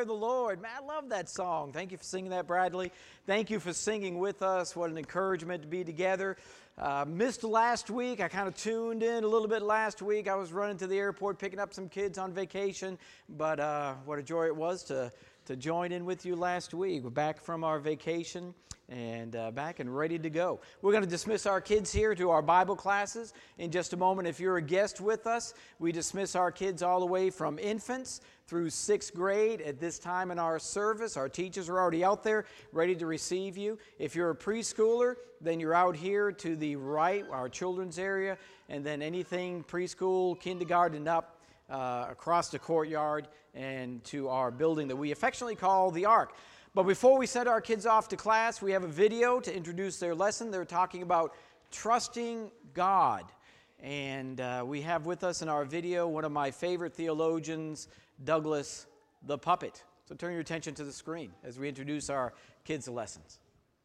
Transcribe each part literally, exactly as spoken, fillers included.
of the Lord. Man, I love that song. Thank you for singing that, Bradley. Thank you for singing with us. What an encouragement to be together. Uh, missed last week. I kind of tuned in a little bit last week. I was running to the airport picking up some kids on vacation, but uh, what a joy it was to, to join in with you last week. We're back from our vacation and uh, back and ready to go. We're going to dismiss our kids here to our Bible classes in just a moment. If you're a guest with us, we dismiss our kids all the way from infants through sixth grade at this time in our service. Our teachers are already out there ready to receive you. If you're a preschooler, then you're out here to the right, our children's area, and then anything preschool, kindergarten up uh, across the courtyard and to our building that we affectionately call the Ark. But before we send our kids off to class, we have a video to introduce their lesson. They're talking about trusting God. And uh, we have with us in our video one of my favorite theologians, Douglas the Puppet. So turn your attention to the screen as we introduce our kids' lessons.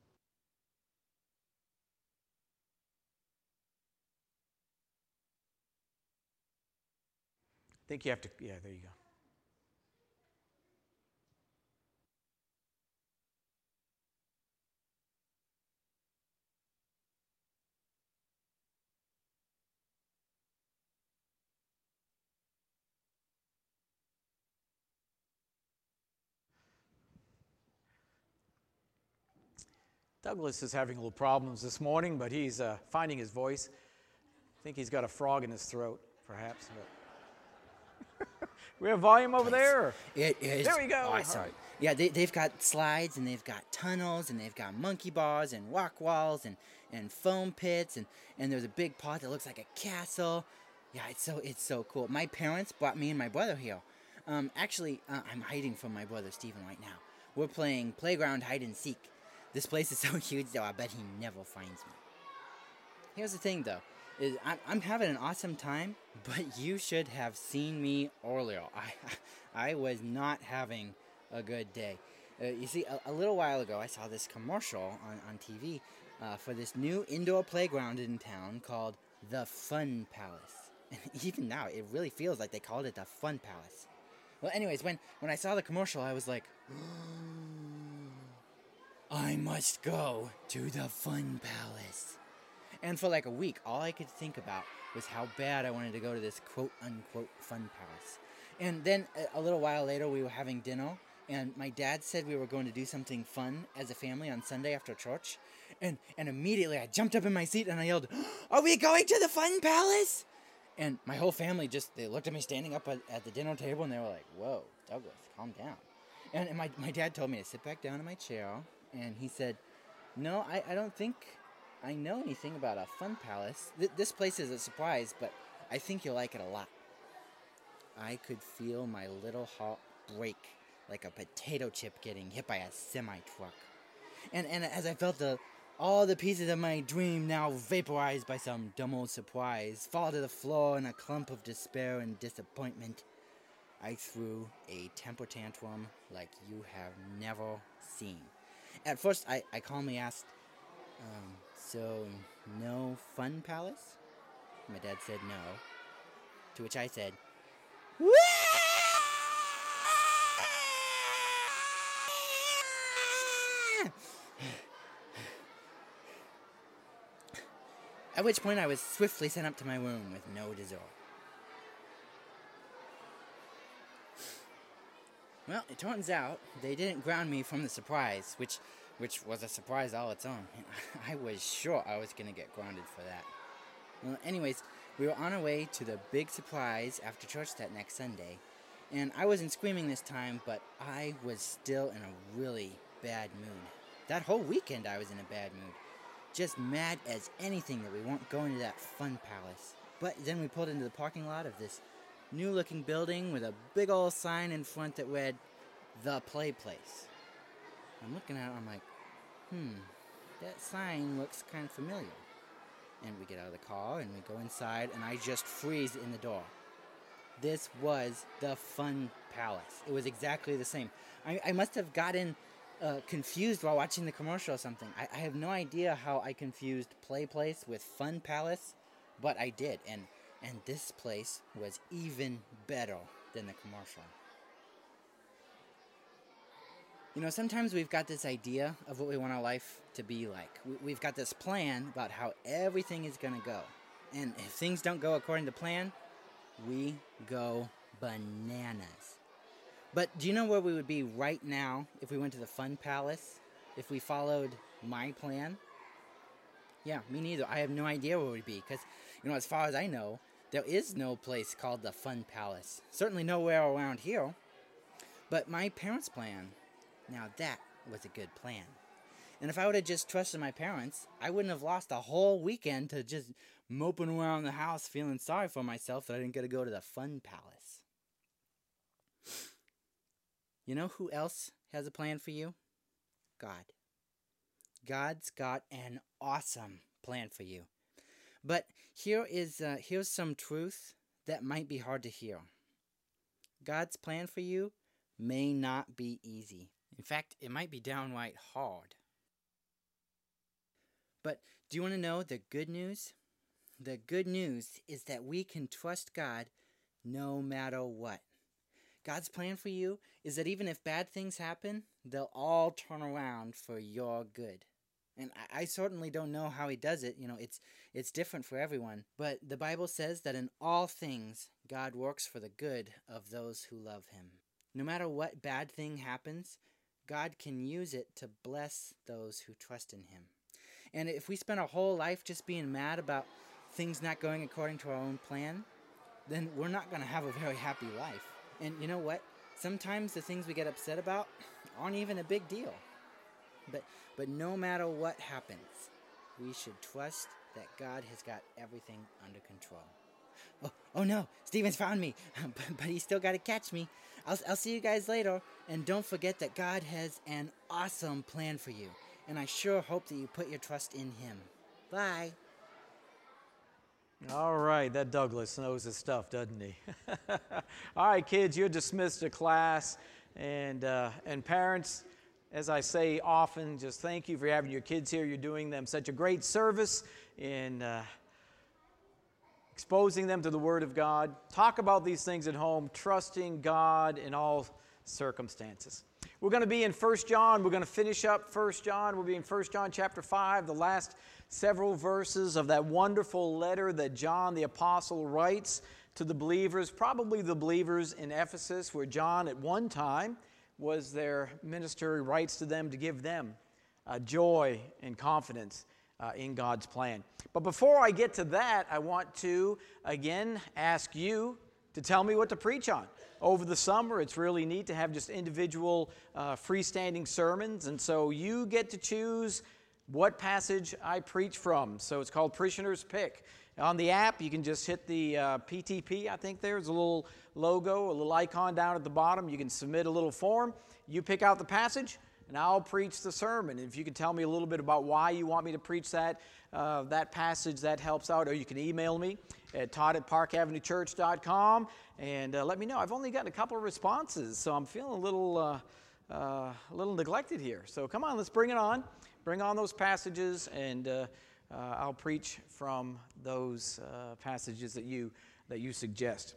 I think you have to, yeah, there you go. Douglas is having a little problems this morning, but he's uh, finding his voice. I think he's got a frog in his throat, perhaps. But we have volume over there? It is there we go. awesome. Right. Yeah, they, they've got slides, and they've got tunnels, and they've got monkey bars, and rock walls, and, and foam pits, and, and there's a big pot that looks like a castle. Yeah, it's so it's so cool. My parents brought me and my brother here. Um, actually, uh, I'm hiding from my brother Stephen right now. We're playing playground hide and seek. This place is so huge, though, I bet he never finds me. Here's the thing, though. Is I'm, I'm having an awesome time, but you should have seen me earlier. I, I was not having a good day. Uh, you see, a, a little while ago, I saw this commercial on, on T V uh, for this new indoor playground in town called the Fun Palace. And even now, it really feels like they called it the Fun Palace. Well, anyways, when, when I saw the commercial, I was like, I must go to the Fun Palace. And for like a week, all I could think about was how bad I wanted to go to this quote-unquote Fun Palace. And then a little while later, we were having dinner, and my dad said we were going to do something fun as a family on Sunday after church. And, and immediately, I jumped up in my seat and I yelled, are we going to the Fun Palace? And my whole family just, they looked at me standing up at, at the dinner table, and they were like, whoa, Douglas, calm down. And, and my, my dad told me to sit back down in my chair. And he said, no, I, I don't think I know anything about a Fun Palace. Th- this place is a surprise, but I think you'll like it a lot. I could feel my little heart break like a potato chip getting hit by a semi-truck. And, and as I felt the all the pieces of my dream now vaporized by some dumb old surprise fall to the floor in a clump of despair and disappointment, I threw a temper tantrum like you have never seen. At first, I, I calmly asked, um, so, no Fun Palace? My dad said no. To which I said, Wah! At which point I was swiftly sent up to my room with no dessert. Well, it turns out they didn't ground me from the surprise, which which was a surprise all its own. I was sure I was going to get grounded for that. Well, anyways, we were on our way to the big surprise after church that next Sunday, and I wasn't screaming this time, but I was still in a really bad mood. That whole weekend I was in a bad mood. Just mad as anything that we weren't going to that Fun Palace. But then we pulled into the parking lot of this new-looking building with a big old sign in front that read, The Play Place. I'm looking at it, I'm like, hmm, that sign looks kind of familiar. And we get out of the car, and we go inside, and I just freeze in the door. This was the Fun Palace. It was exactly the same. I, I must have gotten uh, confused while watching the commercial or something. I, I have no idea how I confused Play Place with Fun Palace, but I did, and and this place was even better than the commercial. You know, sometimes we've got this idea of what we want our life to be like. We- We've got this plan about how everything is going to go. And if things don't go according to plan, we go bananas. But do you know where we would be right now if we went to the Fun Palace? If we followed my plan? Yeah, me neither. I have no idea where we'd be because, you know, as far as I know, there is no place called the Fun Palace. Certainly nowhere around here. But my parents' plan, now that was a good plan. And if I would have just trusted my parents, I wouldn't have lost a whole weekend to just moping around the house feeling sorry for myself that I didn't get to go to the Fun Palace. You know who else has a plan for you? God. God's got an awesome plan for you. But here is uh, here's some truth that might be hard to hear. God's plan for you may not be easy. In fact, it might be downright hard. But do you want to know the good news? The good news is that we can trust God no matter what. God's plan for you is that even if bad things happen, they'll all turn around for your good. And I, I certainly don't know how he does it. You know, it's it's different for everyone. But the Bible says that in all things, God works for the good of those who love him. No matter what bad thing happens, God can use it to bless those who trust in him. And if we spend our whole life just being mad about things not going according to our own plan, then we're not going to have a very happy life. And you know what? Sometimes the things we get upset about aren't even a big deal. But but no matter what happens, we should trust that God has got everything under control. Oh, oh no, Steven's found me, but, but he's still got to catch me. I'll, I'll see you guys later. And don't forget that God has an awesome plan for you. And I sure hope that you put your trust in him. Bye. All right, that Douglas knows his stuff, doesn't he? All right, kids, you're dismissed to class. And, uh, and parents, as I say often, just thank you for having your kids here. You're doing them such a great service in uh, exposing them to the Word of God. Talk about these things at home, trusting God in all circumstances. We're going to be in First John. We're going to finish up First John. We'll be in First John chapter five, the last several verses of that wonderful letter that John the Apostle writes to the believers, probably the believers in Ephesus, where John at one time was their minister. He writes to them to give them uh, joy and confidence uh, in God's plan. But before I get to that, I want to, again, ask you to tell me what to preach on. Over the summer, it's really neat to have just individual uh, freestanding sermons, and so you get to choose what passage I preach from. So it's called Parishioner's Pick. On the app, you can just hit the uh, P T P, I think there's a little logo, a little icon down at the bottom. You can submit a little form. You pick out the passage, and I'll preach the sermon. If you can tell me a little bit about why you want me to preach that, uh, that passage, that helps out. Or you can email me at todd at park avenue church dot com and uh, let me know. I've only gotten a couple of responses, so I'm feeling a little, uh, uh, a little neglected here. So come on, let's bring it on. Bring on those passages, and uh, uh, I'll preach from those uh, passages that you that you suggest.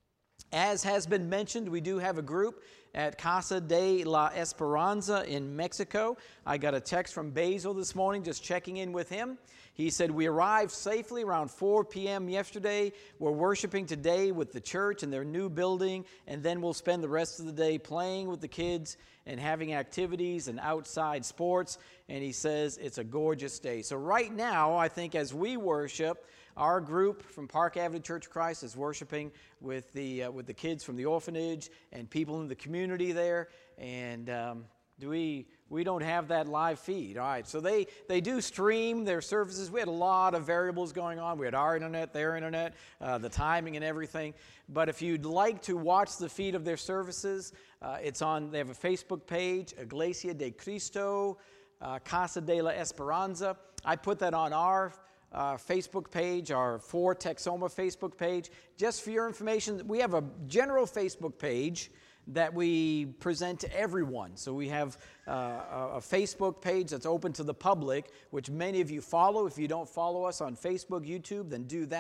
As has been mentioned, we do have a group at Casa de la Esperanza in Mexico. I got a text from Basil this morning just checking in with him. He said, we arrived safely around four p.m. yesterday. We're worshiping today with the church in their new building, and then we'll spend the rest of the day playing with the kids and having activities and outside sports. And he says it's a gorgeous day. So right now, I think as we worship, our group from Park Avenue Church of Christ is worshiping with the uh, with the kids from the orphanage and people in the community there. And um, do we we don't have that live feed. All right, so they they do stream their services. We had a lot of variables going on. We had our internet, their internet, uh, the timing and everything. But if you'd like to watch the feed of their services, uh, it's on. They have a Facebook page, Iglesia de Cristo, uh, Casa de la Esperanza. I put that on our Uh, Facebook page, our For Texoma Facebook page. Just for your information, we have a general Facebook page that we present to everyone. So we have uh, a, a Facebook page that's open to the public, which many of you follow. If you don't follow us on Facebook, YouTube, then do that.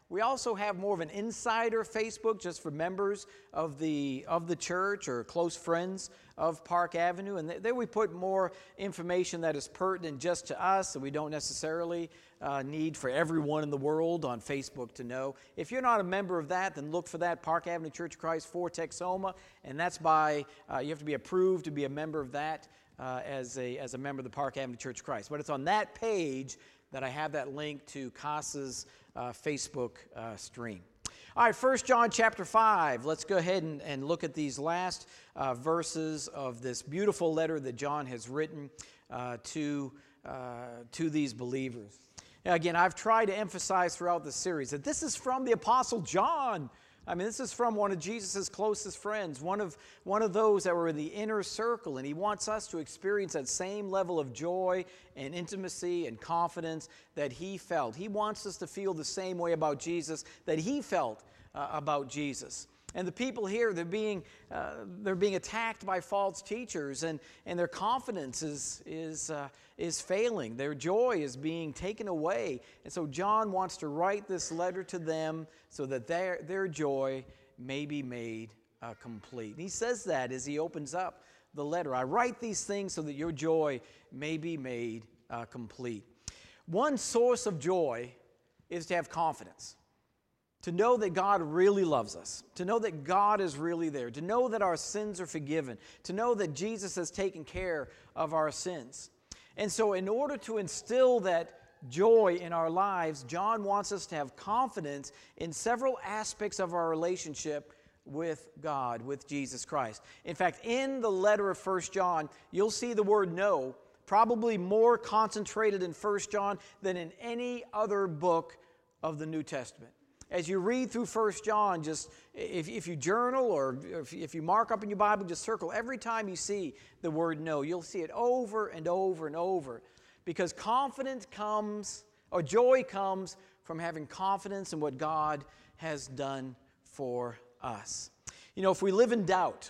We also have more of an insider Facebook just for members of the of the church or close friends of Park Avenue. And there we put more information that is pertinent just to us that we don't necessarily uh, need for everyone in the world on Facebook to know. If you're not a member of that, then look for that, Park Avenue Church of Christ for Texoma. And that's by, uh, you have to be approved to be a member of that uh, as, a, as a member of the Park Avenue Church of Christ. But it's on that page that I have that link to C A S A's uh, Facebook uh, stream. All right, First John chapter five. Let's go ahead and, and look at these last uh, verses of this beautiful letter that John has written uh, to, uh, to these believers. Now, again, I've tried to emphasize throughout the series that this is from the Apostle John. I mean, this is from one of Jesus' closest friends, one of, one of those that were in the inner circle, and he wants us to experience that same level of joy and intimacy and confidence that he felt. He wants us to feel the same way about Jesus that he felt uh, about Jesus. And the people here, they're being, uh, they're being attacked by false teachers, and, and their confidence is, is, uh, is failing. Their joy is being taken away. And so John wants to write this letter to them so that their, their joy may be made uh, complete. And he says that as he opens up the letter. I write these things so that your joy may be made uh, complete. One source of joy is to have confidence. To know that God really loves us, to know that God is really there, to know that our sins are forgiven, to know that Jesus has taken care of our sins. And so in order to instill that joy in our lives, John wants us to have confidence in several aspects of our relationship with God, with Jesus Christ. In fact, in the letter of First John, you'll see the word know probably more concentrated in First John than in any other book of the New Testament. As you read through First John, just if, if you journal or if, if you mark up in your Bible, just circle every time you see the word know. You'll see it over and over and over. Because confidence comes, or joy comes from having confidence in what God has done for us. You know, if we live in doubt,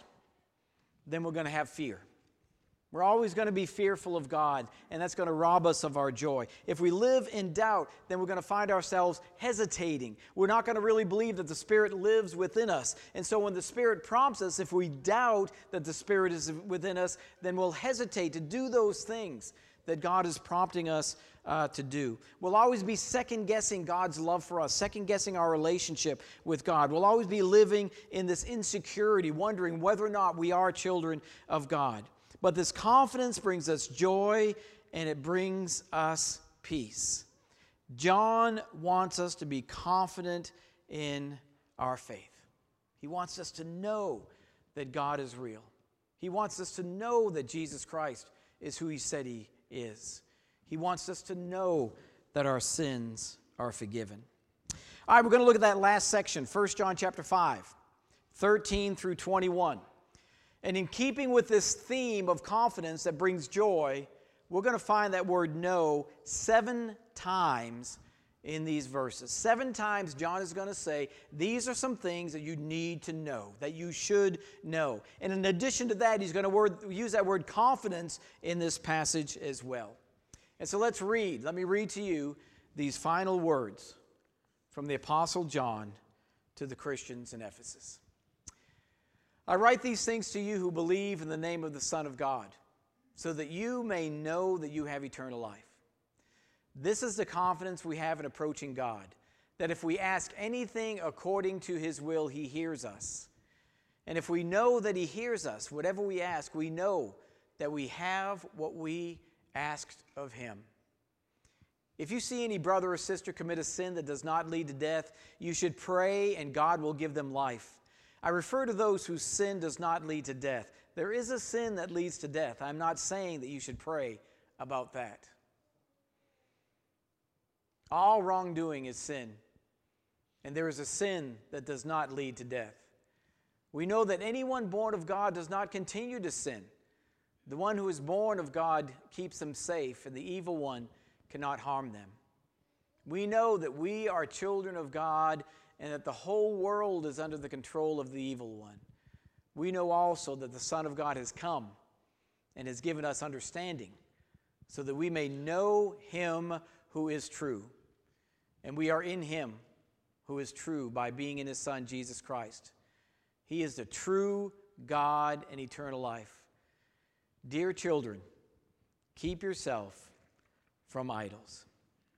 then we're going to have fear. We're always going to be fearful of God, and that's going to rob us of our joy. If we live in doubt, then we're going to find ourselves hesitating. We're not going to really believe that the Spirit lives within us. And so when the Spirit prompts us, if we doubt that the Spirit is within us, then we'll hesitate to do those things that God is prompting us uh, to do. We'll always be second-guessing God's love for us, second-guessing our relationship with God. We'll always be living in this insecurity, wondering whether or not we are children of God. But this confidence brings us joy, and it brings us peace. John wants us to be confident in our faith. He wants us to know that God is real. He wants us to know that Jesus Christ is who he said he is. He wants us to know that our sins are forgiven. All right, we're going to look at that last section, First John chapter five, thirteen through twenty-one. And in keeping with this theme of confidence that brings joy, we're going to find that word know seven times in these verses. Seven times John is going to say, these are some things that you need to know, that you should know. And in addition to that, he's going to word, use that word confidence in this passage as well. And so let's read. Let me read to you these final words from the Apostle John to the Christians in Ephesus. I write these things to you who believe in the name of the Son of God, so that you may know that you have eternal life. This is the confidence we have in approaching God, that if we ask anything according to his will, he hears us. And if we know that he hears us, whatever we ask, we know that we have what we asked of him. If you see any brother or sister commit a sin that does not lead to death, you should pray and God will give them life. I refer to those whose sin does not lead to death. There is a sin that leads to death. I'm not saying that you should pray about that. All wrongdoing is sin, and there is a sin that does not lead to death. We know that anyone born of God does not continue to sin. The one who is born of God keeps them safe, and the evil one cannot harm them. We know that we are children of God, and that the whole world is under the control of the evil one. We know also that the Son of God has come and has given us understanding so that we may know him who is true. And we are in him who is true by being in his Son, Jesus Christ. He is the true God and eternal life. Dear children, keep yourself from idols.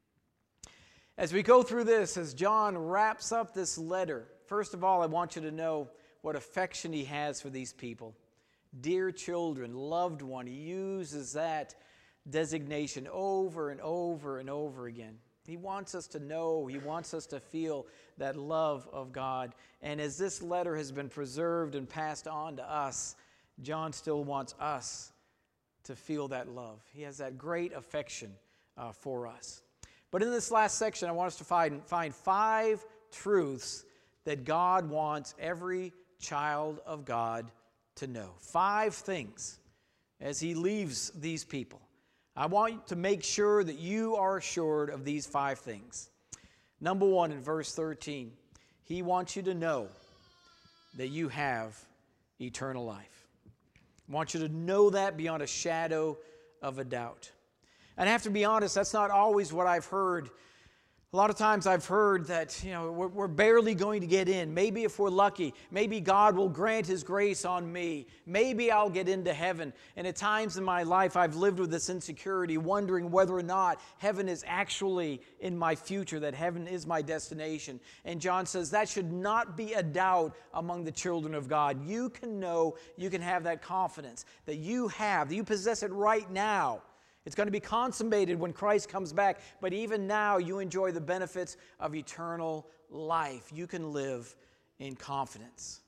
As we go through this, as John wraps up this letter, first of all, I want you to know what affection he has for these people. Dear children, loved one, he uses that designation over and over and over again. He wants us to know, he wants us to feel that love of God. And as this letter has been preserved and passed on to us, John still wants us to feel that love. He has that great affection uh, for us. But in this last section, I want us to find, find five truths that God wants every child of God to know. Five things as he leaves these people. I want to make sure that you are assured of these five things. Number one, in verse thirteen, he wants you to know that you have eternal life. I want you to know that beyond a shadow of a doubt. And I have to be honest, that's not always what I've heard. A lot of times I've heard that, you know, we're, we're barely going to get in. Maybe if we're lucky, maybe God will grant his grace on me. Maybe I'll get into heaven. And at times in my life, I've lived with this insecurity, wondering whether or not heaven is actually in my future, that heaven is my destination. And John says that should not be a doubt among the children of God. You can know, you can have that confidence that you have, that you possess it right now. It's going to be consummated when Christ comes back, but even now you enjoy the benefits of eternal life. You can live in confidence.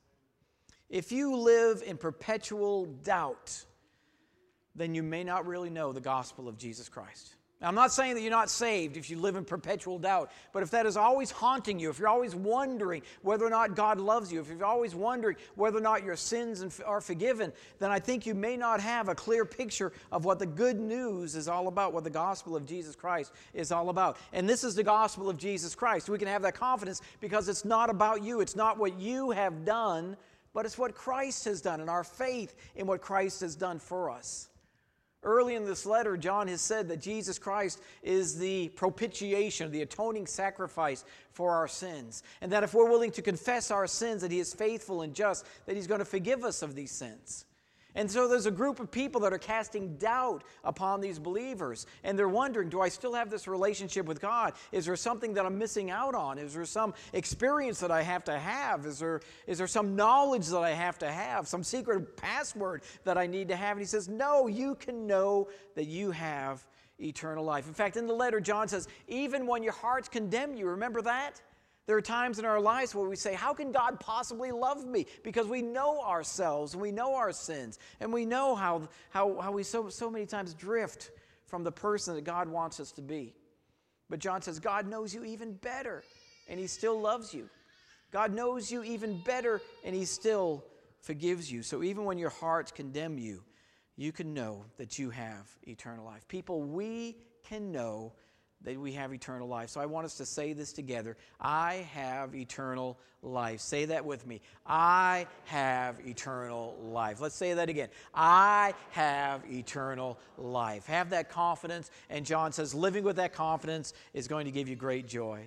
If you live in perpetual doubt, then you may not really know the gospel of Jesus Christ. Now, I'm not saying that you're not saved if you live in perpetual doubt, but if that is always haunting you, if you're always wondering whether or not God loves you, if you're always wondering whether or not your sins are forgiven, then I think you may not have a clear picture of what the good news is all about, what the gospel of Jesus Christ is all about. And this is the gospel of Jesus Christ. We can have that confidence because it's not about you. It's not what you have done, but it's what Christ has done and our faith in what Christ has done for us. Early in this letter, John has said that Jesus Christ is the propitiation, the atoning sacrifice for our sins. And that if we're willing to confess our sins, that he is faithful and just, that he's going to forgive us of these sins. And so there's a group of people that are casting doubt upon these believers. And they're wondering, do I still have this relationship with God? Is there something that I'm missing out on? Is there some experience that I have to have? Is there, is there some knowledge that I have to have? Some secret password that I need to have? And he says, no, you can know that you have eternal life. In fact, in the letter, John says, even when your hearts condemn you, remember that? There are times in our lives where we say, how can God possibly love me? Because we know ourselves, and we know our sins, and we know how, how, how we so, so many times drift from the person that God wants us to be. But John says, God knows you even better, and he still loves you. God knows you even better, and he still forgives you. So even when your hearts condemn you, you can know that you have eternal life. People, we can know that we have eternal life. So I want us to say this together. I have eternal life. Say that with me. I have eternal life. Let's say that again. I have eternal life. Have that confidence. And John says living with that confidence is going to give you great joy.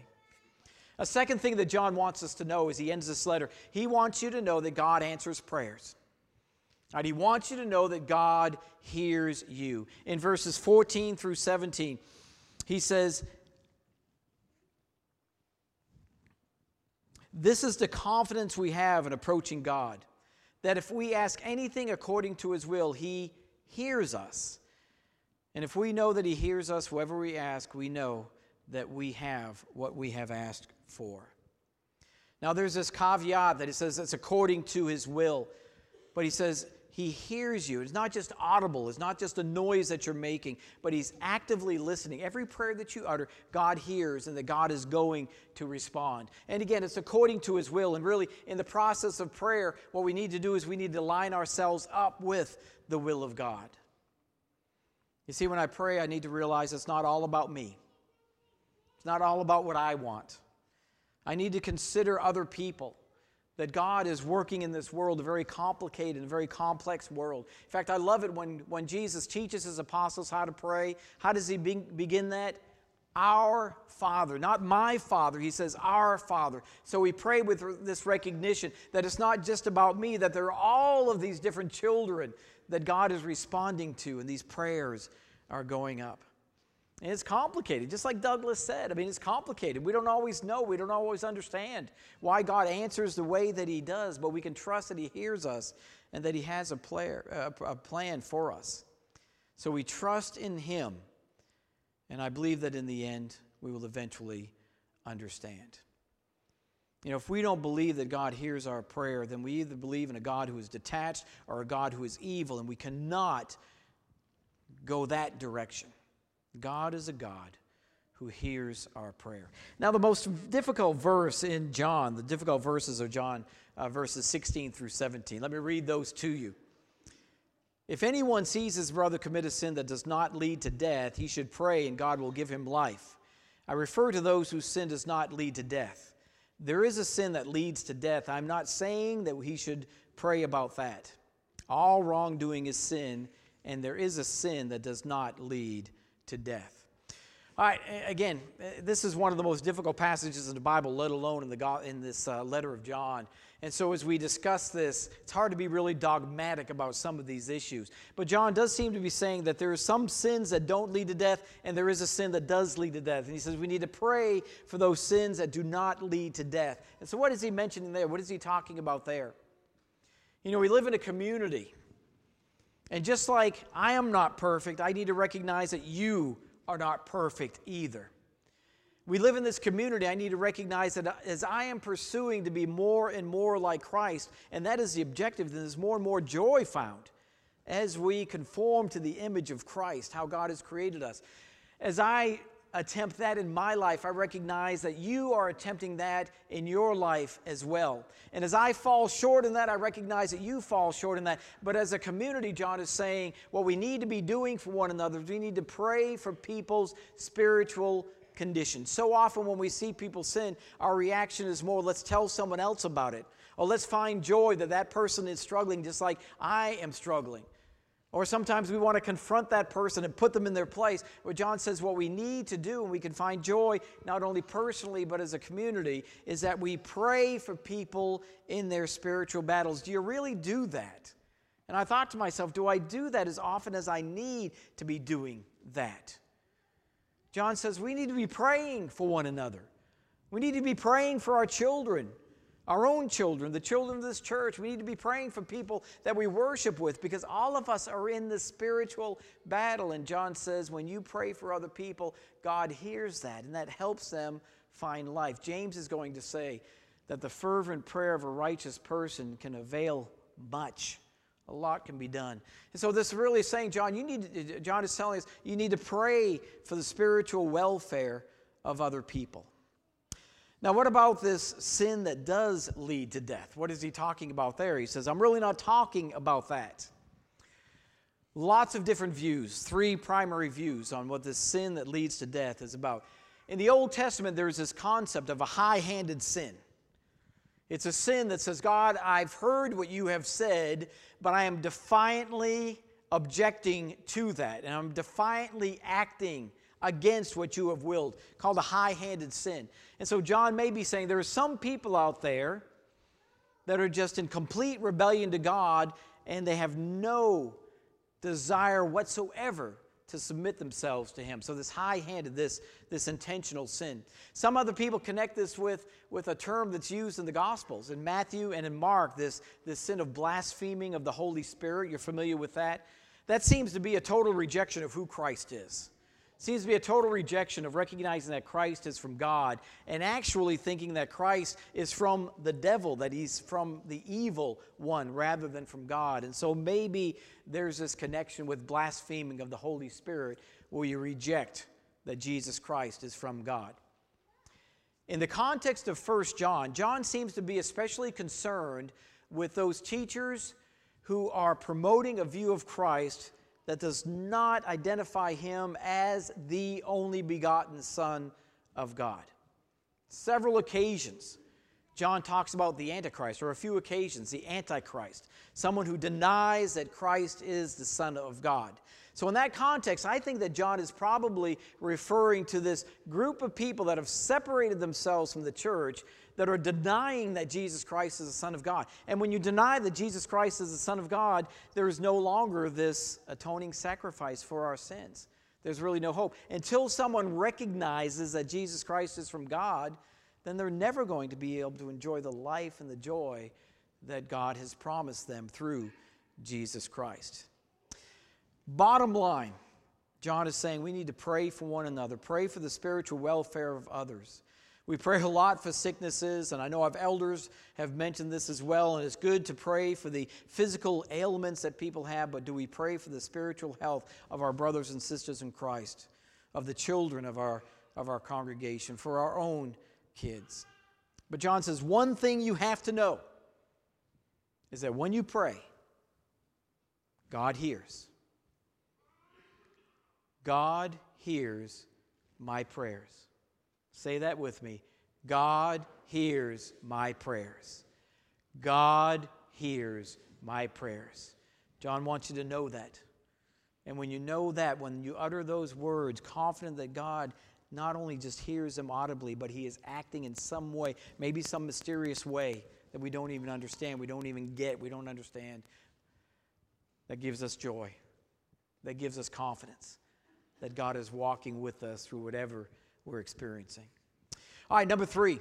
A second thing that John wants us to know as he ends this letter, he wants you to know that God answers prayers. And he wants you to know that God hears you. In verses fourteen through seventeen, he says, this is the confidence we have in approaching God, that if we ask anything according to his will, he hears us. And if we know that he hears us, whoever we ask, we know that we have what we have asked for. Now there's this caveat that it says it's according to his will. But he says he hears you. It's not just audible. It's not just a noise that you're making, but he's actively listening. Every prayer that you utter, God hears, and that God is going to respond. And again, it's according to his will. And really, in the process of prayer, what we need to do is we need to line ourselves up with the will of God. You see, when I pray, I need to realize it's not all about me. It's not all about what I want. I need to consider other people. That God is working in this world, a very complicated and very complex world. In fact, I love it when, when Jesus teaches his apostles how to pray. How does he be, begin that? Our Father, not my Father. He says our Father. So we pray with this recognition that it's not just about me, that there are all of these different children that God is responding to, and these prayers are going up. And it's complicated, just like Douglas said. I mean, it's complicated. We don't always know. We don't always understand why God answers the way that He does, but we can trust that He hears us and that He has a, player, a plan for us. So we trust in Him, and I believe that in the end, we will eventually understand. You know, if we don't believe that God hears our prayer, then we either believe in a God who is detached or a God who is evil, and we cannot go that direction. God is a God who hears our prayer. Now, the most difficult verse in John, the difficult verses are John uh, verses sixteen through seventeen. Let me read those to you. If anyone sees his brother commit a sin that does not lead to death, he should pray and God will give him life. I refer to those whose sin does not lead to death. There is a sin that leads to death. I'm not saying that he should pray about that. All wrongdoing is sin, and there is a sin that does not lead to death. All right, again, this is one of the most difficult passages in the Bible, let alone in, the, in this uh, letter of John. And so as we discuss this, it's hard to be really dogmatic about some of these issues. But John does seem to be saying that there are some sins that don't lead to death, and there is a sin that does lead to death. And he says we need to pray for those sins that do not lead to death. And so what is he mentioning there? What is he talking about there? You know, we live in a community. And just like I am not perfect, I need to recognize that you are not perfect either. We live in this community. I need to recognize that as I am pursuing to be more and more like Christ, and that is the objective, then there's more and more joy found as we conform to the image of Christ, how God has created us. As I attempt that in my life, I recognize that you are attempting that in your life as well. And as I fall short in that, I recognize that you fall short in that. But as a community, John is saying what we need to be doing for one another is we need to pray for people's spiritual condition. So often when we see people sin, our reaction is more, let's tell someone else about it. Or let's find joy that that person is struggling just like I am struggling. Or sometimes we want to confront that person and put them in their place. But John says what we need to do, and we can find joy not only personally but as a community, is that we pray for people in their spiritual battles. Do you really do that? And I thought to myself, do I do that as often as I need to be doing that? John says we need to be praying for one another. We need to be praying for our children, our own children, the children of this church. We need to be praying for people that we worship with, because all of us are in this spiritual battle. And John says when you pray for other people, God hears that, and that helps them find life. James is going to say that the fervent prayer of a righteous person can avail much. A lot can be done. And so this really is saying, John, you need, John is telling us you need to pray for the spiritual welfare of other people. Now, what about this sin that does lead to death? What is he talking about there? He says, I'm really not talking about that. Lots of different views, three primary views on what this sin that leads to death is about. In the Old Testament, there's this concept of a high-handed sin. It's a sin that says, God, I've heard what you have said, but I am defiantly objecting to that, and I'm defiantly acting against what you have willed, called a high-handed sin. And so John may be saying there are some people out there that are just in complete rebellion to God, and they have no desire whatsoever to submit themselves to Him. So this high-handed, this, this intentional sin. Some other people connect this with, with a term that's used in the Gospels. In Matthew and in Mark, this, this sin of blaspheming of the Holy Spirit. You're familiar with that? That seems to be a total rejection of who Christ is. Seems to be a total rejection of recognizing that Christ is from God and actually thinking that Christ is from the devil, that He's from the evil one rather than from God. And so maybe there's this connection with blaspheming of the Holy Spirit where you reject that Jesus Christ is from God. In the context of First John, John seems to be especially concerned with those teachers who are promoting a view of Christ that does not identify Him as the only begotten Son of God. Several occasions John talks about the Antichrist, or a few occasions, the Antichrist, someone who denies that Christ is the Son of God. So in that context, I think that John is probably referring to this group of people that have separated themselves from the church, that are denying that Jesus Christ is the Son of God. And when you deny that Jesus Christ is the Son of God, there is no longer this atoning sacrifice for our sins. There's really no hope. Until someone recognizes that Jesus Christ is from God, then they're never going to be able to enjoy the life and the joy that God has promised them through Jesus Christ. Bottom line, John is saying we need to pray for one another, pray for the spiritual welfare of others. We pray a lot for sicknesses, and I know our elders have mentioned this as well, and it's good to pray for the physical ailments that people have, but do we pray for the spiritual health of our brothers and sisters in Christ, of the children of our, of our congregation, for our own kids? But John says one thing you have to know is that when you pray, God hears. God hears my prayers. Say that with me. God hears my prayers. God hears my prayers. John wants you to know that. And when you know that, when you utter those words, confident that God not only just hears them audibly, but He is acting in some way, maybe some mysterious way that we don't even understand, we don't even get, we don't understand, that gives us joy, that gives us confidence that God is walking with us through whatever we're experiencing. All right, number three.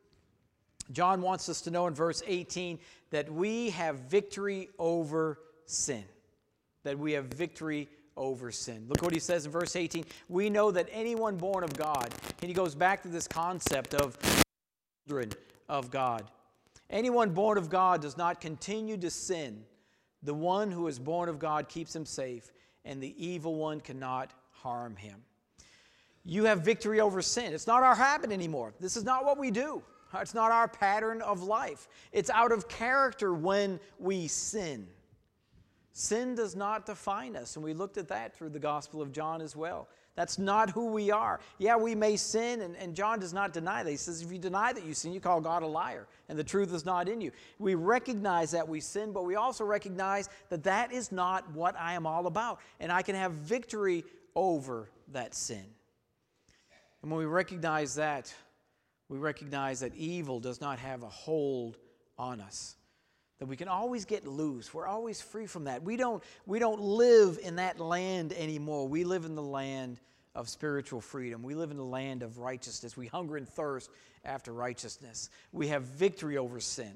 John wants us to know in verse eighteen that we have victory over sin. That we have victory over sin. Look what he says in verse eighteen. We know that anyone born of God, and he goes back to this concept of children of God. Anyone born of God does not continue to sin. The one who is born of God keeps him safe, and the evil one cannot harm him. You have victory over sin. It's not our habit anymore. This is not what we do. It's not our pattern of life. It's out of character when we sin. Sin does not define us, and we looked at that through the Gospel of John as well. That's not who we are. Yeah, we may sin, and, and John does not deny that. He says if you deny that you sin, you call God a liar, and the truth is not in you. We recognize that we sin, but we also recognize that that is not what I am all about, and I can have victory over that sin. And when we recognize that, we recognize that evil does not have a hold on us. That we can always get loose. We're always free from that. We don't, we don't live in that land anymore. We live in the land of spiritual freedom. We live in the land of righteousness. We hunger and thirst after righteousness. We have victory over sin.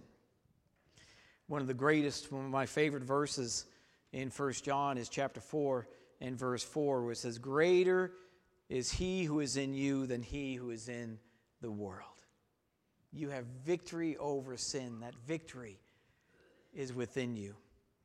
One of the greatest, one of my favorite verses in First John is chapter four and verse four, where it says, greater is he who is in you than he who is in the world. You have victory over sin. That victory is within you.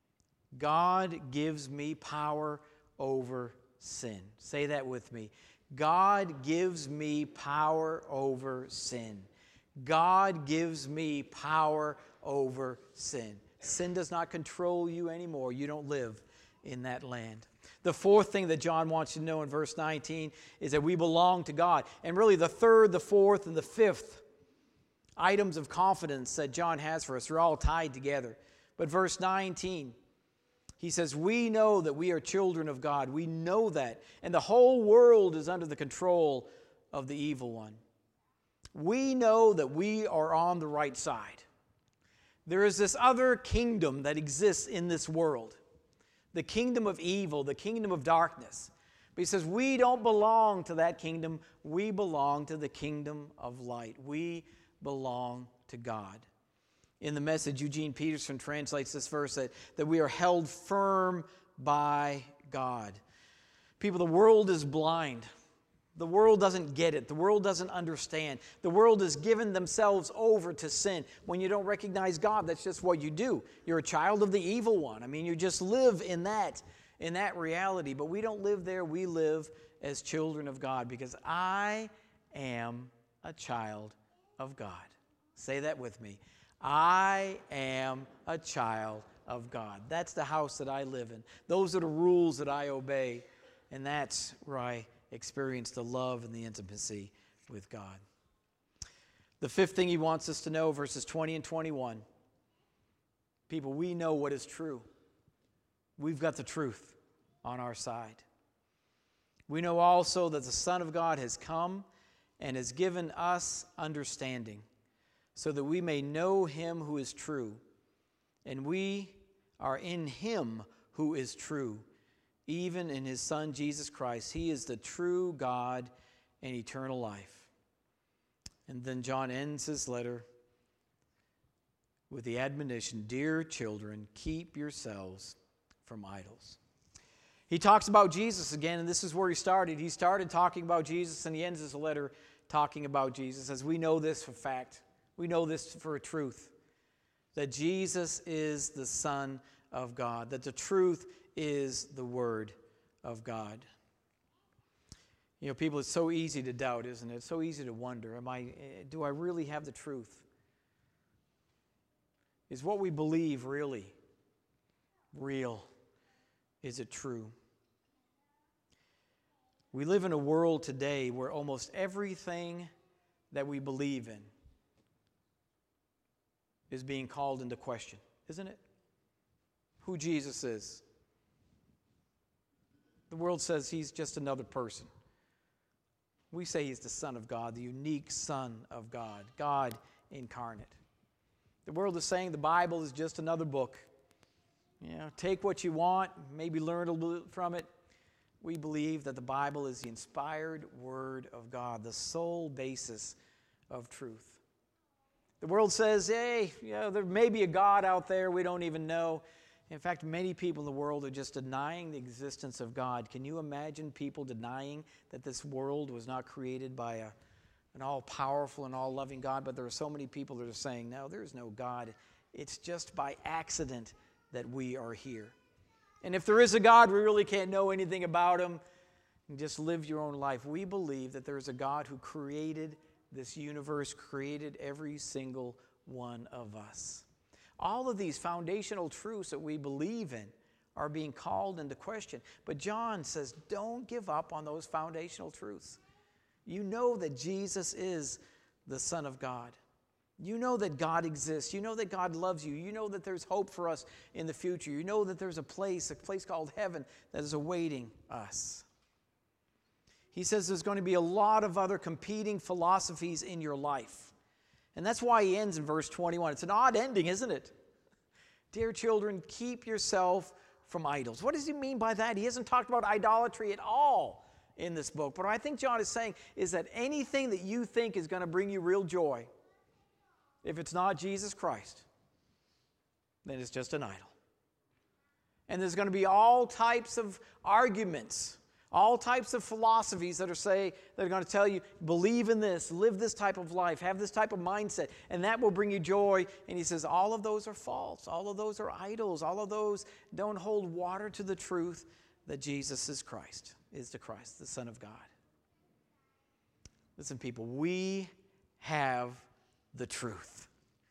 God gives me power over sin. Say that with me. God gives me power over sin. God gives me power over sin. Sin does not control you anymore. You don't live in that land. The fourth thing that John wants you to know in verse nineteen is that we belong to God. And really the third, the fourth, and the fifth items of confidence that John has for us are all tied together. But verse nineteen, he says, we know that we are children of God. We know that. And the whole world is under the control of the evil one. We know that we are on the right side. There is this other kingdom that exists in this world. The kingdom of evil, the kingdom of darkness. But he says, we don't belong to that kingdom. We belong to the kingdom of light. We belong to God. In the Message, Eugene Peterson translates this verse that, that we are held firm by God. People, the world is blind. The world doesn't get it. The world doesn't understand. The world has given themselves over to sin. When you don't recognize God, that's just what you do. You're a child of the evil one. I mean, you just live in that, in that reality. But we don't live there. We live as children of God because I am a child of God. Say that with me. I am a child of God. That's the house that I live in. Those are the rules that I obey. And that's where I experience the love and the intimacy with God. The fifth thing he wants us to know, verses twenty and twenty-one. People, we know what is true. We've got the truth on our side. We know also that the Son of God has come and has given us understanding, so that we may know him who is true. And we are in him who is true, even in his Son Jesus Christ. He is the true God and eternal life. And then John ends his letter with the admonition, dear children, keep yourselves from idols. He talks about Jesus again, and this is where he started. He started talking about Jesus, and he ends his letter talking about Jesus, as we know this for fact. We know this for a truth, that Jesus is the Son of God, that the truth is the Word of God. You know, people, it's so easy to doubt, isn't it? It's so easy to wonder, am I, do I really have the truth? Is what we believe really real? Is it true? We live in a world today where almost everything that we believe in is being called into question, isn't it? Who Jesus is. The world says he's just another person. We say he's the Son of God, the unique Son of God, God incarnate. The world is saying the Bible is just another book. You know, take what you want, maybe learn a little bit from it. We believe that the Bible is the inspired Word of God, the sole basis of truth. The world says, hey, you know, there may be a God out there we don't even know. In fact, many people in the world are just denying the existence of God. Can you imagine people denying that this world was not created by a, an all-powerful and all-loving God? But there are so many people that are saying, no, there is no God. It's just by accident that we are here. And if there is a God, we really can't know anything about him. And just live your own life. We believe that there is a God who created this universe, created every single one of us. All of these foundational truths that we believe in are being called into question. But John says, don't give up on those foundational truths. You know that Jesus is the Son of God. You know that God exists. You know that God loves you. You know that there's hope for us in the future. You know that there's a place, a place called heaven, that is awaiting us. He says there's going to be a lot of other competing philosophies in your life. And that's why he ends in verse twenty-one. It's an odd ending, isn't it? Dear children, keep yourself from idols. What does he mean by that? He hasn't talked about idolatry at all in this book. But what I think John is saying is that anything that you think is going to bring you real joy, if it's not Jesus Christ, then it's just an idol. And there's going to be all types of arguments, all types of philosophies that are say that are going to tell you, believe in this, live this type of life, have this type of mindset, and that will bring you joy. And he says all of those are false. All of those are idols. All of those don't hold water to the truth that Jesus is Christ, is the Christ, the Son of God. Listen, people, we have the truth.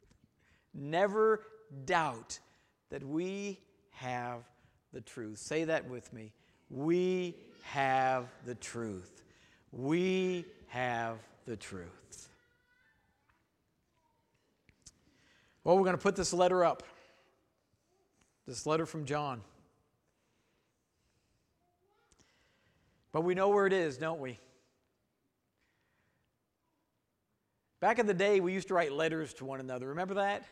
Never doubt that we have the truth. Say that with me. We have the truth. We have the truth. Well, we're going to put this letter up. This letter from John. But we know where it is, don't we? Back in the day, we used to write letters to one another. Remember that?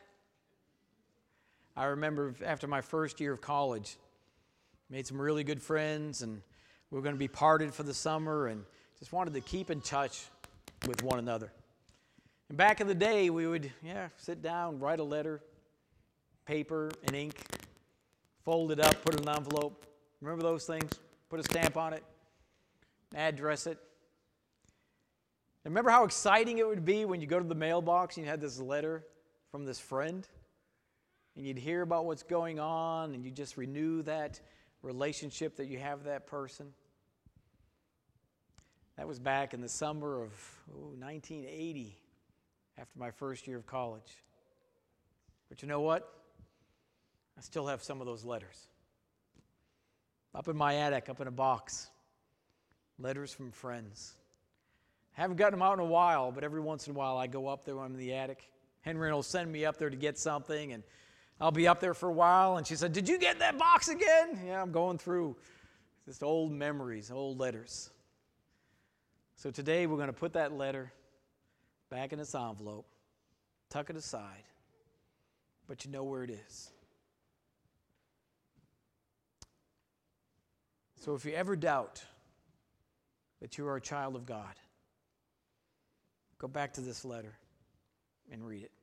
I remember after my first year of college, made some really good friends, and we were going to be parted for the summer, and just wanted to keep in touch with one another. And back in the day, we would, yeah, sit down, write a letter, paper and ink, fold it up, put it in an envelope. Remember those things? Put a stamp on it, address it. And remember how exciting it would be when you go to the mailbox and you had this letter from this friend, and you'd hear about what's going on, and you just renew that relationship that you have with that person. That was back in the summer of oh, nineteen eighty, after my first year of college. But you know what? I still have some of those letters. Up in my attic, up in a box. Letters from friends. Haven't gotten them out in a while, but every once in a while I go up there when I'm in the attic. Henry will send me up there to get something, and I'll be up there for a while. And she said, "Did you get that box again?" Yeah, I'm going through just old memories, old letters. So today we're going to put that letter back in its envelope, tuck it aside, but you know where it is. So if you ever doubt that you are a child of God, go back to this letter and read it.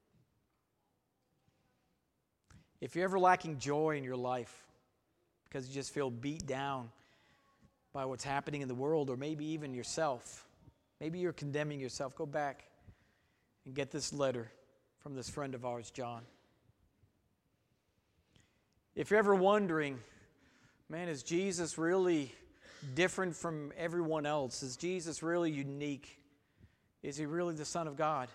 If you're ever lacking joy in your life because you just feel beat down by what's happening in the world, or maybe even yourself, maybe you're condemning yourself, go back and get this letter from this friend of ours, John. If you're ever wondering, man, is Jesus really different from everyone else? Is Jesus really unique? Is he really the Son of God?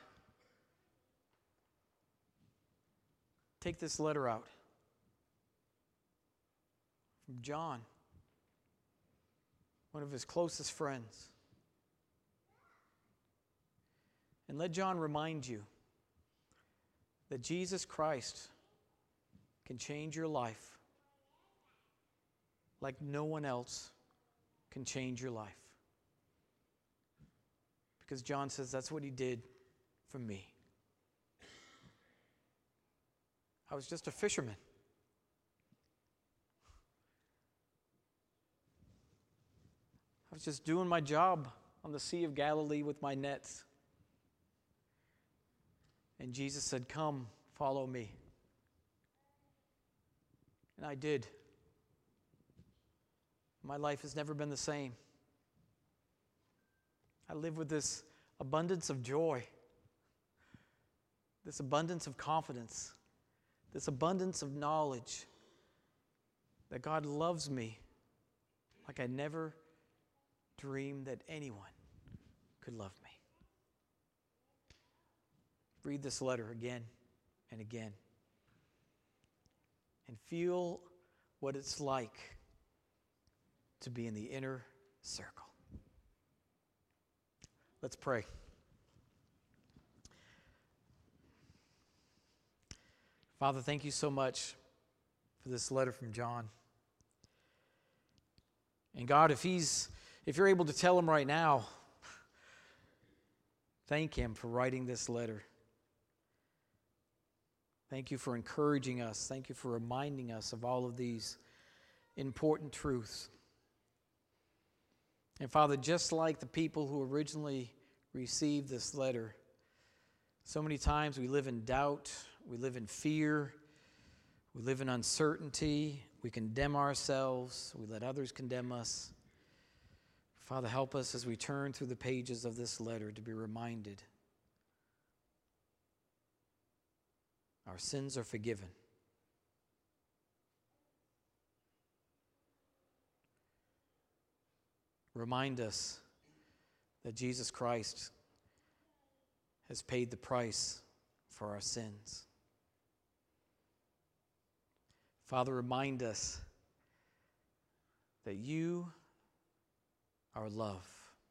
Take this letter out from John, one of his closest friends. And let John remind you that Jesus Christ can change your life like no one else can change your life. Because John says that's what he did for me. I was just a fisherman. I was just doing my job on the Sea of Galilee with my nets. And Jesus said, "Come, follow me." And I did. My life has never been the same. I live with this abundance of joy, this abundance of confidence, this abundance of knowledge that God loves me like I never dreamed that anyone could love me. Read this letter again and again and feel what it's like to be in the inner circle. Let's pray. Father, thank you so much for this letter from John. And God, if he's if you're able to tell him right now, thank him for writing this letter. Thank you for encouraging us. Thank you for reminding us of all of these important truths. And Father, just like the people who originally received this letter, so many times we live in doubt, we live in fear, we live in uncertainty, we condemn ourselves, we let others condemn us. Father, help us as we turn through the pages of this letter to be reminded our sins are forgiven. Remind us that Jesus Christ has paid the price for our sins. Father, remind us that you are love.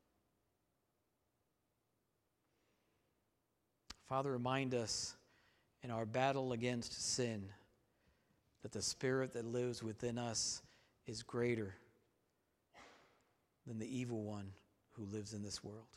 Father, remind us in our battle against sin that the Spirit that lives within us is greater than the evil one who lives in this world.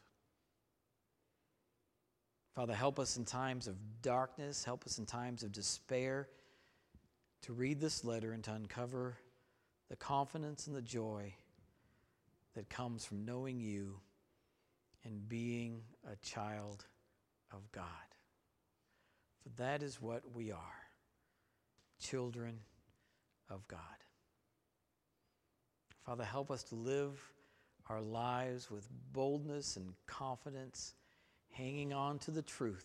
Father, help us in times of darkness, help us in times of despair to read this letter and to uncover the confidence and the joy that comes from knowing you and being a child of God. For that is what we are, children of God. Father, help us to live our lives with boldness and confidence, hanging on to the truth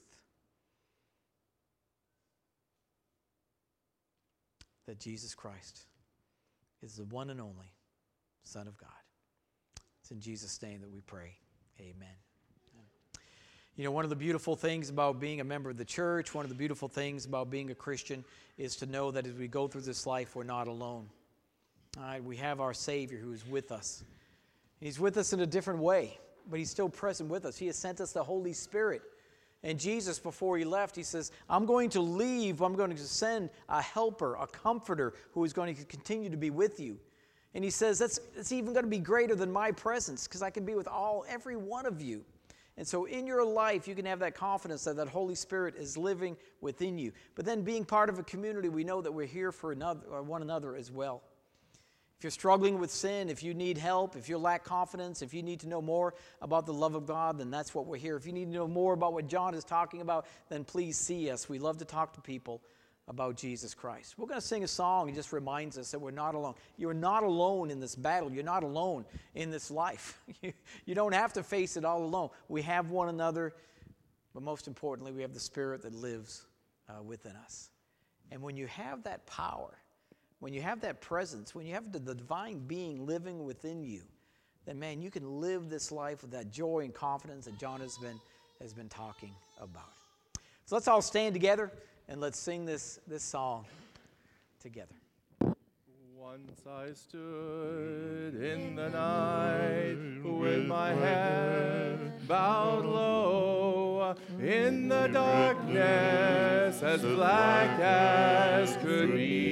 that Jesus Christ is the one and only Son of God. It's in Jesus' name that we pray. Amen. You know, one of the beautiful things about being a member of the church, one of the beautiful things about being a Christian is to know that as we go through this life, we're not alone. All right, we have our Savior who is with us. He's with us in a different way. but he's still present with us. He has sent us the Holy Spirit. And Jesus, before he left, he says, I'm going to leave, I'm going to send a helper, a comforter, who is going to continue to be with you. And he says, that's, that's even going to be greater than my presence, because I can be with all, every one of you. And so in your life, you can have that confidence that that Holy Spirit is living within you. But then being part of a community, we know that we're here for another, or one another as well. If you're struggling with sin, if you need help, if you lack confidence, if you need to know more about the love of God, then that's what we're here. If you need to know more about what John is talking about, then please see us. We love to talk to people about Jesus Christ. We're going to sing a song. It just reminds us that we're not alone. You're not alone in this battle. You're not alone in this life. You don't have to face it all alone. We have one another, but most importantly, we have the Spirit that lives uh, within us. And when you have that power, when you have that presence, when you have the, the divine being living within you, then man, you can live this life with that joy and confidence that John has been, has been talking about. So let's all stand together and let's sing this, this song together. Once I stood in the night with my head bowed low in the darkness as black as could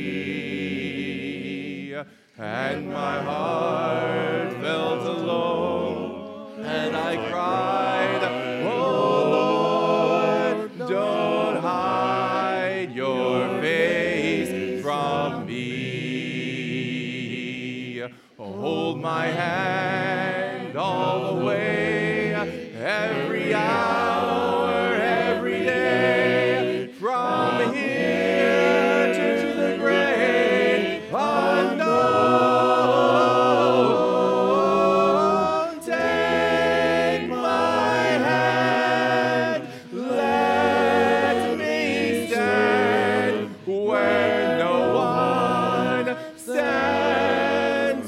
be, and my heart felt alone, and I cried, "Oh Lord, don't hide your face from me. Hold my hand all the way, every hour, every day, from here to the great unknown. Take my hand, let me stand where no one stands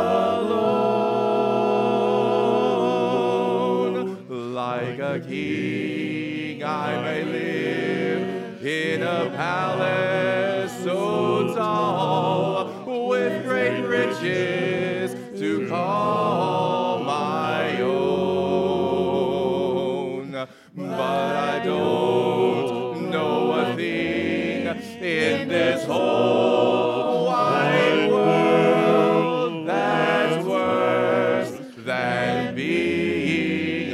alone. Like a king I may live in a palace so tall, with great riches to call my own. But I don't know a thing in this whole wide world that's worse than being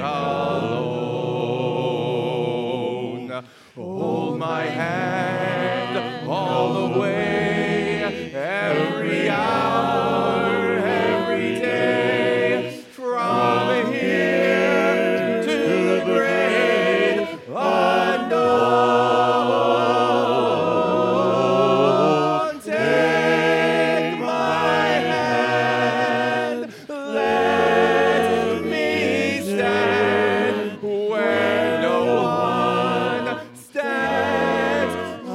alone. Hold my hand all the way, every hour, every day, from here to the great unknown. Take my hand, let me stand where no one stands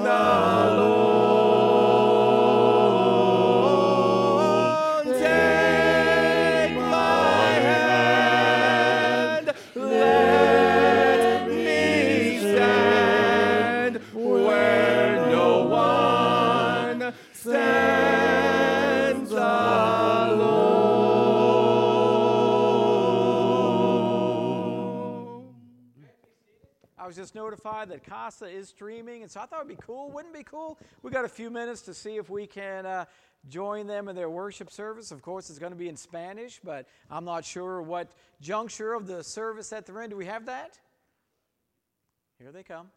alone. Take my hand, let me stand where no one stands alone. I was just notified that Casa is streaming, and so I thought it would be cool. Wouldn't it be cool? We got a few minutes to see if we can uh, join them in their worship service. Of course, it's going to be in Spanish, but I'm not sure what juncture of the service at the end. Do we have that? Here they come.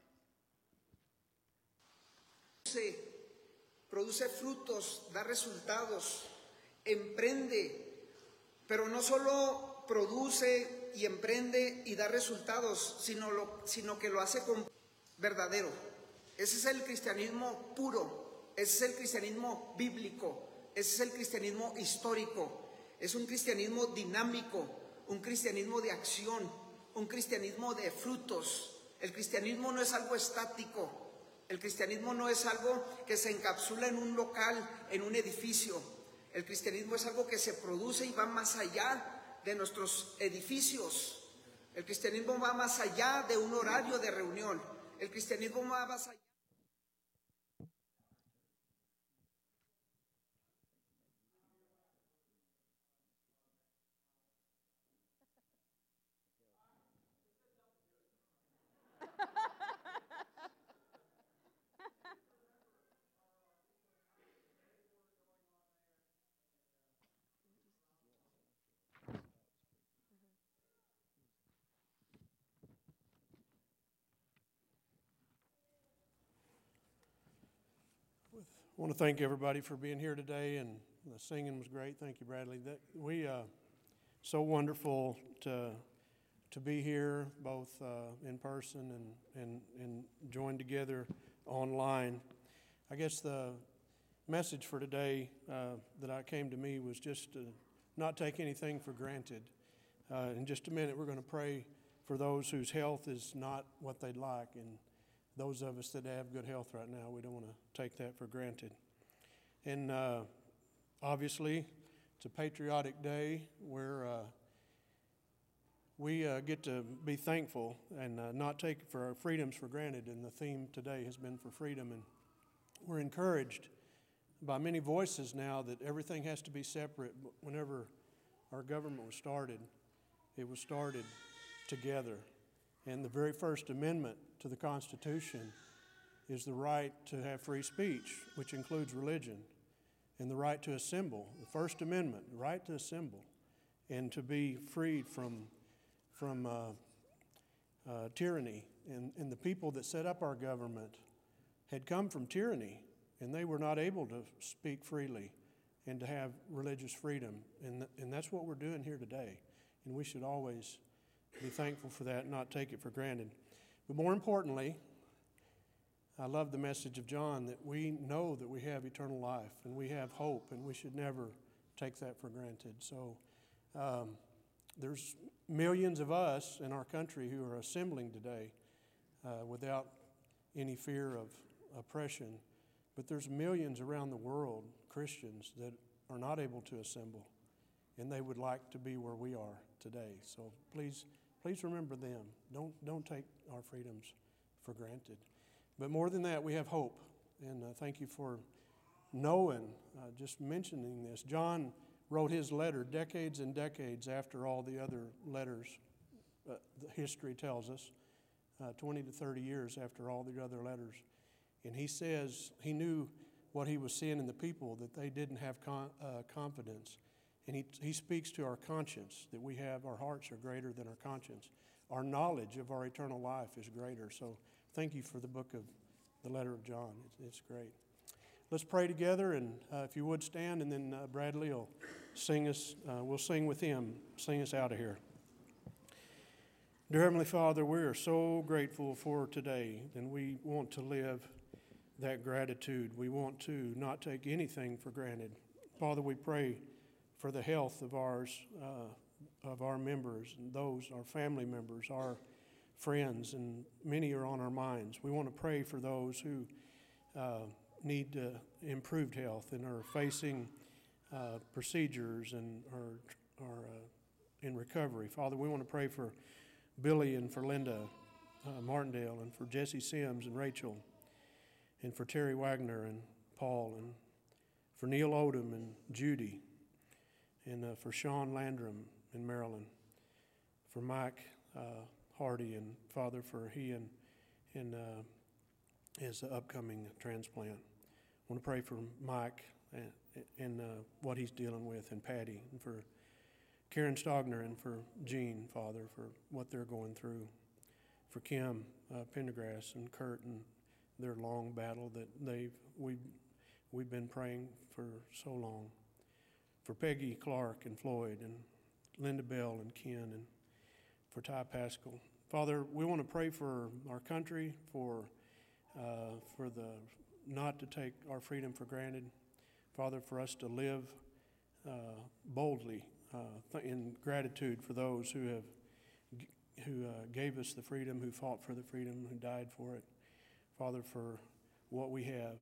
Produce, produce frutos, da resultados, emprende, pero no solo produce y emprende y da resultados, sino, lo, sino que lo hace con verdadero. Ese es el cristianismo puro, ese es el cristianismo bíblico, ese es el cristianismo histórico, es un cristianismo dinámico, un cristianismo de acción, un cristianismo de frutos. El cristianismo no es algo estático, el cristianismo no es algo que se encapsula en un local, en un edificio. El cristianismo es algo que se produce y va más allá de nuestros edificios. El cristianismo va más allá de un horario de reunión. El cristianismo va más allá. I want to thank everybody for being here today, and the singing was great. Thank you, Bradley. That, we uh, so wonderful to to be here, both uh, in person and and and joined together online. I guess the message for today uh, that I came to me was just to not take anything for granted. Uh, in just a minute, we're going to pray for those whose health is not what they'd like, and those of us that have good health right now, we don't want to take that for granted. And uh, obviously, it's a patriotic day where uh, we uh, get to be thankful and uh, not take for our freedoms for granted. And the theme today has been for freedom. And we're encouraged by many voices now that everything has to be separate. Whenever our government was started, it was started together. And the very first amendment to the Constitution is the right to have free speech, which includes religion, and the right to assemble. The First Amendment, the right to assemble, and to be freed from from uh, uh, tyranny. And, and the people that set up our government had come from tyranny, and they were not able to speak freely and to have religious freedom. And, th- and that's what we're doing here today. And we should always be thankful for that and not take it for granted. But more importantly, I love the message of John that we know that we have eternal life and we have hope, and we should never take that for granted. So um, there's millions of us in our country who are assembling today uh, without any fear of oppression. But there's millions around the world, Christians, that are not able to assemble, and they would like to be where we are today. So please, please remember them. Don't don't take our freedoms for granted. But more than that, we have hope, and uh, thank you for knowing, uh, just mentioning this. John wrote his letter decades and decades after all the other letters. Uh, the history tells us uh, twenty to thirty years after all the other letters. And he says he knew what he was seeing in the people, that they didn't have con- uh, confidence. And he, he speaks to our conscience, that we have, our hearts are greater than our conscience. Our knowledge of our eternal life is greater. So thank you for the book of the letter of John. It's, it's great. Let's pray together, and uh, if you would stand, and then uh, Bradley will sing us, uh, we'll sing with him, sing us out of here. Dear Heavenly Father, we are so grateful for today, and we want to live that gratitude. We want to not take anything for granted. Father, we pray for the health of ours, uh, of our members, and those, our family members, our friends, and many are on our minds. We want to pray for those who uh, need uh, improved health and are facing uh, procedures and are, are uh, in recovery. Father, we want to pray for Billy and for Linda uh, Martindale, and for Jesse Sims and Rachel, and for Terry Wagner and Paul, and for Neil Odom and Judy, and uh, for Sean Landrum and Marilyn, for Mike uh, Hardy, and Father, for he and, and uh, his upcoming transplant. I want to pray for Mike and, and uh, what he's dealing with, and Patty, and for Karen Stogner, and for Jean, Father, for what they're going through, for Kim uh, Pendergrass and Kurt and their long battle that they've we've, we've been praying for so long, for Peggy Clark and Floyd, and Linda Bell and Ken, and for Ty Pascal. Father, we want to pray for our country, for uh, for the not to take our freedom for granted. Father, for us to live uh, boldly uh, in gratitude for those who have who uh, gave us the freedom, who fought for the freedom, who died for it. Father, for what we have.